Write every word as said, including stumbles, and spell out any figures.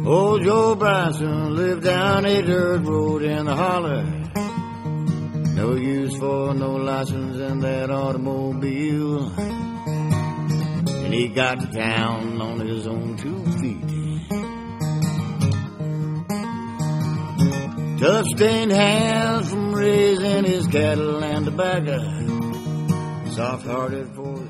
Old Joe Bryson lived down a dirt road in the holler. No use for no license in that automobile. And he got to town on his own two feet. Tough-stained hands from raising his cattle and tobacco. Soft-hearted for